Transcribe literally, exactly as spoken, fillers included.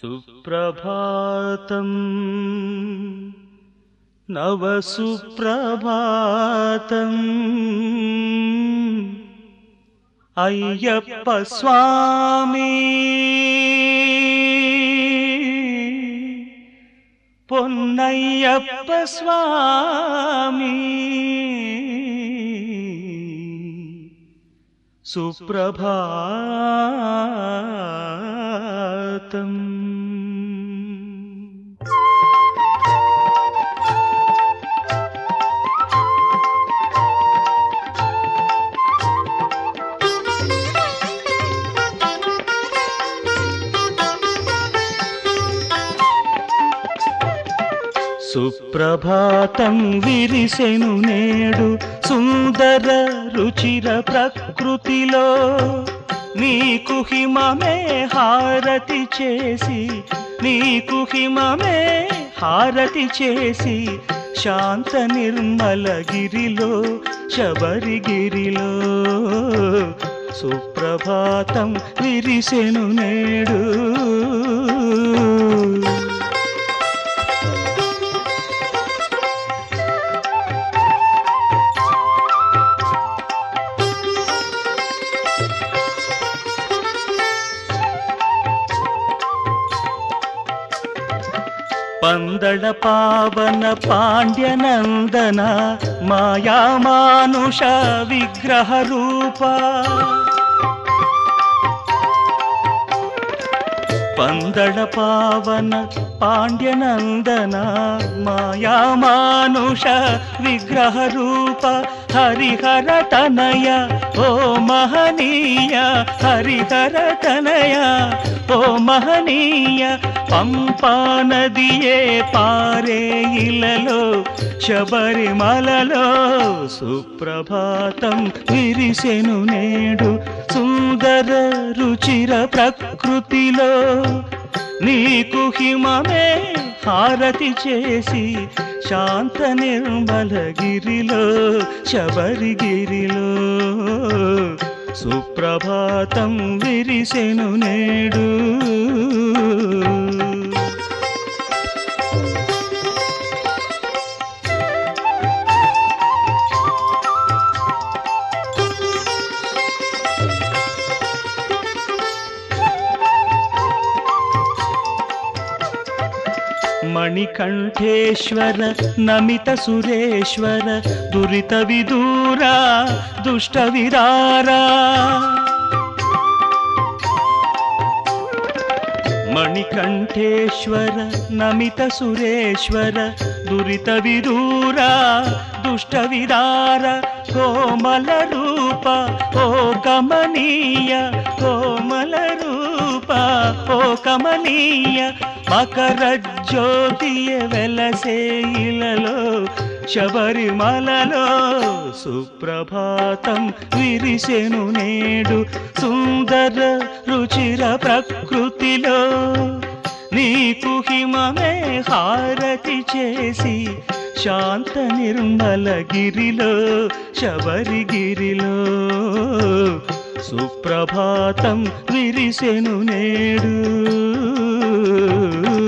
సుప్రభాతం నవ సుప్రభాతం అయ్యప్ప స్వామి పొన్నయ్యప్ప స్వామి సుప్రభాతం. సుప్రభాతం విరిసెను నేడు సుందర రుచిర ప్రకృతిలో, నీకు హిమమే హారతి చేసి నీకు హిమమే హారతి చేసి శాంత నిర్మల గిరిలో శబరిగిరిలో సుప్రభాతం విరిసెను నేడు. పందళ పావన పాండ్యనందన మాయామానుష విగ్రహ రూప, పందళ పావన పాండ్యనందన మాయామానుష విగ్రహ రూప, హరిహర తనయ ఓ మహనీయ హరిహర తనయ ఓ మహనీయ, పంపా నదియే పారే ఇలలో శబరిమలలో సుప్రభాతం విరిసెను నేడు సుందర రుచిర ప్రకృతిలో, నీకు హిమమే హారతి చేసి శాంత నిర్మల గిరిలో శబరిగిరిలో సుప్రభాతం విరిసెను నేడు. మణికంఠేశ్వర నమిత సురేశ్వర దురిత విదూరా దుష్ట విరారా, మణికంఠేశ్వర నమిత సురేశ్వర దురిత విదూరా దుష్ట విదార, కోమల రూప ఓ కమనీయ కోమల రూప ఓ కమనీయ, మకర జ్యోతియ వెలసే ఇలలో శబరిమలలో సుప్రభాతం విరిసెను నేడు సుందర రుచిర ప్రకృతిలో, నీకు హిమమే హారతి చేసి శాంత నిర్మల గిరిలో శబరిగిరిలో సుప్రభాతం విరిసెను నేడు.